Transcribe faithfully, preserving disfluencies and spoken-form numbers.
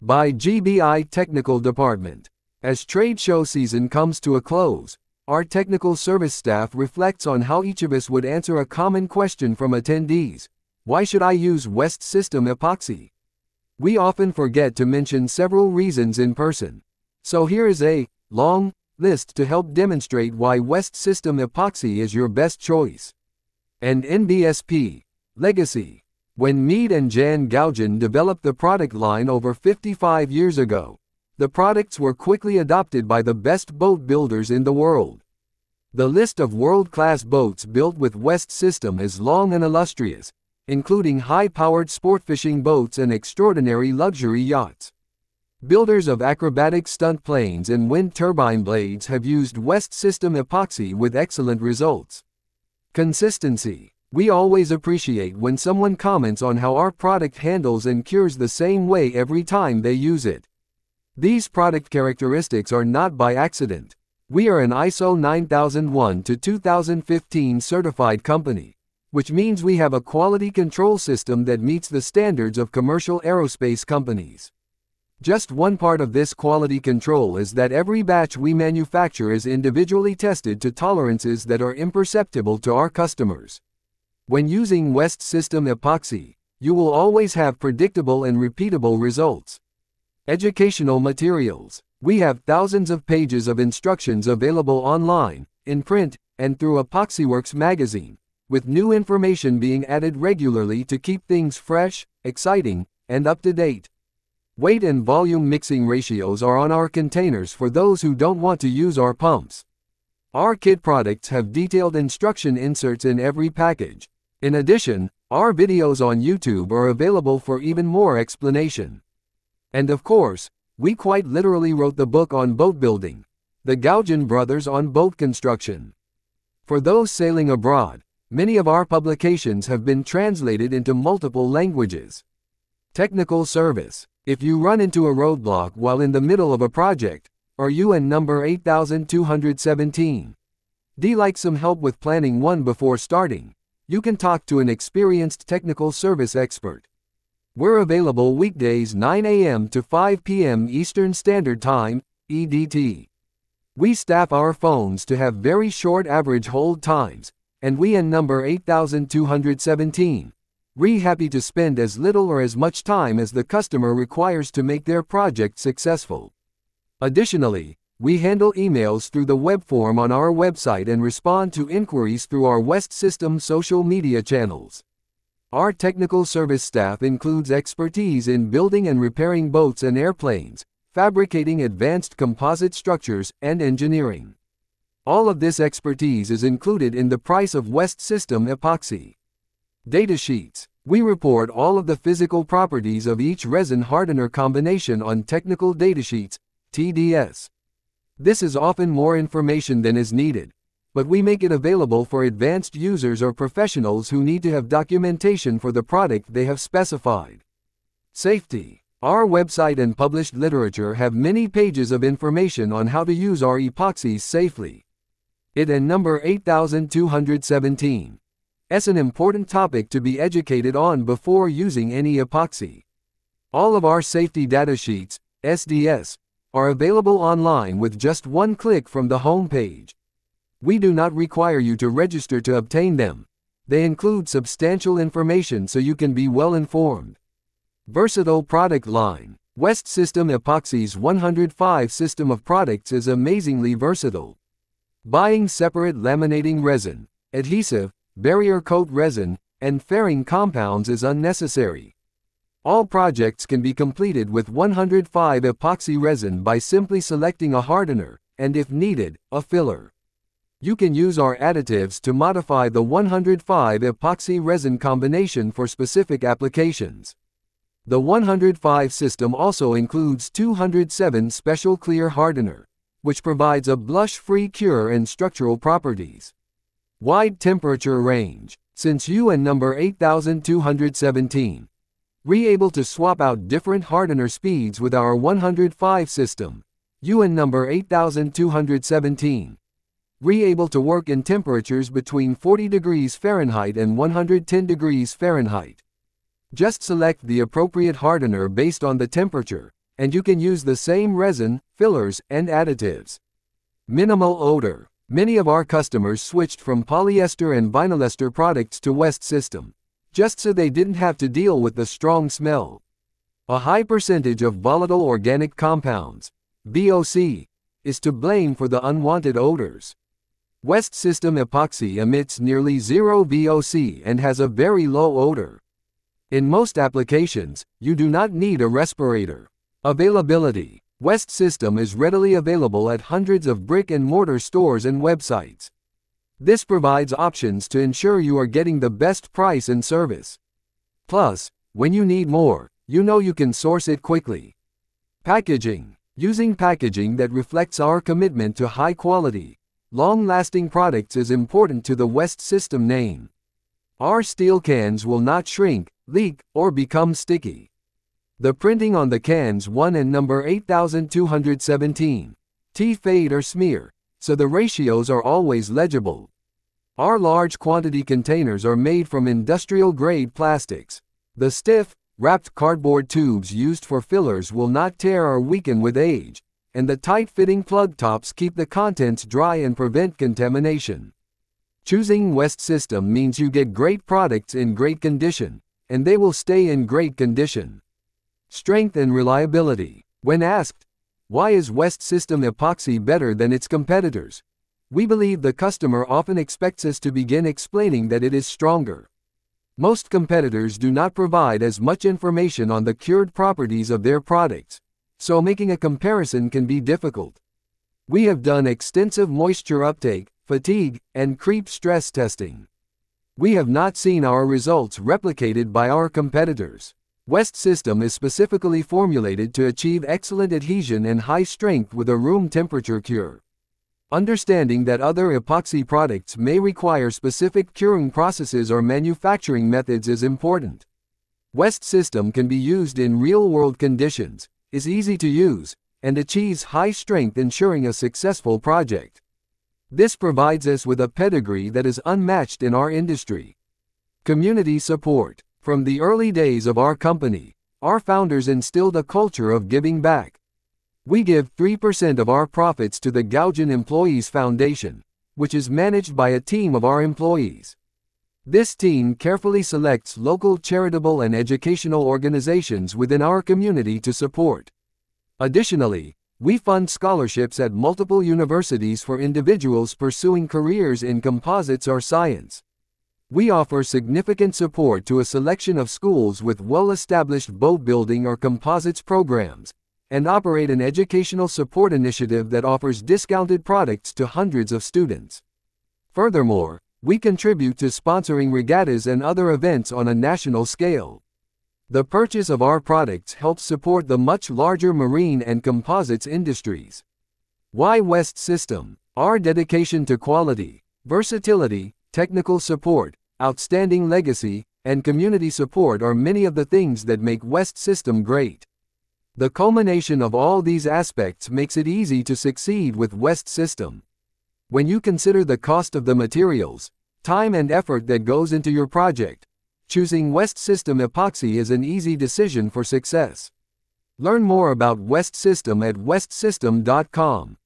by G B I Technical Department. As trade show season comes to a close, our technical service staff reflects on how each of us would answer a common question from attendees. Why should I use West System Epoxy? We often forget to mention several reasons in person. So here is a long list to help demonstrate why West System Epoxy is your best choice. And N B S P Legacy. When Mead and Jan Gougen developed the product line over fifty-five years ago, the products were quickly adopted by the best boat builders in the world. The list of world-class boats built with West System is long and illustrious, including high-powered sport fishing boats and extraordinary luxury yachts. Builders of acrobatic stunt planes and wind turbine blades have used West System Epoxy with excellent results. Consistency. We always appreciate when someone comments on how our product handles and cures the same way every time they use it. These product characteristics are not by accident. We are an I S O nine thousand one to two thousand fifteen certified company, which means we have a quality control system that meets the standards of commercial aerospace companies. Just one part of this quality control is that every batch we manufacture is individually tested to tolerances that are imperceptible to our customers. When using West System Epoxy, you will always have predictable and repeatable results. Educational materials. We have thousands of pages of instructions available online, in print, and through EpoxyWorks magazine, with new information being added regularly to keep things fresh, exciting, and up to date. Weight and volume mixing ratios are on our containers for those who don't want to use our pumps. Our kit products have detailed instruction inserts in every package. In addition, our videos on YouTube are available for even more explanation. And of course, we quite literally wrote the book on boat building, The Gougen Brothers on Boat Construction. For those sailing abroad, many of our publications have been translated into multiple languages. Technical service. If you run into a roadblock while in the middle of a project, or U N number eight thousand two hundred seventeen, D like some help with planning one before starting, you can talk to an experienced technical service expert. We're available weekdays nine A M to five P M Eastern Standard Time, E D T. We staff our phones to have very short average hold times, and we in number eight thousand two hundred seventeen. We're happy to spend as little or as much time as the customer requires to make their project successful. Additionally, we handle emails through the web form on our website and respond to inquiries through our West System social media channels. Our technical service staff includes expertise in building and repairing boats and airplanes, fabricating advanced composite structures, and engineering. All of this expertise is included in the price of West System Epoxy. Datasheets. We report all of the physical properties of each resin hardener combination on technical datasheets, T D S. This is often more information than is needed, but we make it available for advanced users or professionals who need to have documentation for the product they have specified. Safety. Our website and published literature have many pages of information on how to use our epoxies safely. It and number eight thousand two hundred seventeen. It's an important topic to be educated on before using any epoxy. All of our safety data sheets, S D S, are available online with just one click from the home page. We do not require you to register to obtain them. They include substantial information so you can be well informed. Versatile product line. West System Epoxy's one hundred five system of products is amazingly versatile. Buying separate laminating resin, adhesive, barrier coat resin, and fairing compounds is unnecessary. All projects can be completed with one hundred five epoxy resin by simply selecting a hardener, and if needed, a filler. You can use our additives to modify the one hundred five epoxy resin combination for specific applications. The one hundred five system also includes two hundred seven Special Clear Hardener, which provides a blush-free cure and structural properties. Wide temperature range. Since U N number eight thousand two hundred seventeen, we're able to swap out different hardener speeds with our one hundred five system, U N number eight thousand two hundred seventeen. We're able to work in temperatures between forty degrees Fahrenheit and one hundred ten degrees Fahrenheit. Just select the appropriate hardener based on the temperature, and you can use the same resin, fillers, and additives. Minimal odor. Many of our customers switched from polyester and vinylester products to West System, just so they didn't have to deal with the strong smell. A high percentage of volatile organic compounds, V O C, is to blame for the unwanted odors. West System epoxy emits nearly zero V O C and has a very low odor. In most applications, you do not need a respirator. Availability. West System is readily available at hundreds of brick-and-mortar stores and websites. This provides options to ensure you are getting the best price and service. Plus, when you need more, you know you can source it quickly. Packaging. Using packaging that reflects our commitment to high-quality, long-lasting products is important to the West System name. Our steel cans will not shrink, leak, or become sticky. The printing on the cans one and number eight thousand two hundred seventeen, T fade or smear, so the ratios are always legible. Our large quantity containers are made from industrial-grade plastics. The stiff, wrapped cardboard tubes used for fillers will not tear or weaken with age, and the tight-fitting plug tops keep the contents dry and prevent contamination. Choosing West System means you get great products in great condition, and they will stay in great condition. Strength and reliability. When asked, why is West System epoxy better than its competitors? We believe the customer often expects us to begin explaining that it is stronger. Most competitors do not provide as much information on the cured properties of their products, so making a comparison can be difficult. We have done extensive moisture uptake, fatigue, and creep stress testing. We have not seen our results replicated by our competitors. West System is specifically formulated to achieve excellent adhesion and high strength with a room temperature cure. Understanding that other epoxy products may require specific curing processes or manufacturing methods is important. West System can be used in real-world conditions, is easy to use, and achieves high strength, ensuring a successful project. This provides us with a pedigree that is unmatched in our industry. Community support. From the early days of our company, our founders instilled a culture of giving back. We give three percent of our profits to the Gougen Employees Foundation, which is managed by a team of our employees. This team carefully selects local charitable and educational organizations within our community to support. Additionally, we fund scholarships at multiple universities for individuals pursuing careers in composites or science. We offer significant support to a selection of schools with well-established boat building or composites programs, and operate an educational support initiative that offers discounted products to hundreds of students. Furthermore, we contribute to sponsoring regattas and other events on a national scale. The purchase of our products helps support the much larger marine and composites industries. Why West System? Our dedication to quality, versatility, technical support, outstanding legacy, and community support are many of the things that make West System great. The culmination of all these aspects makes it easy to succeed with West System. When you consider the cost of the materials, time and effort that goes into your project, choosing West System epoxy is an easy decision for success. Learn more about West System at west system dot com.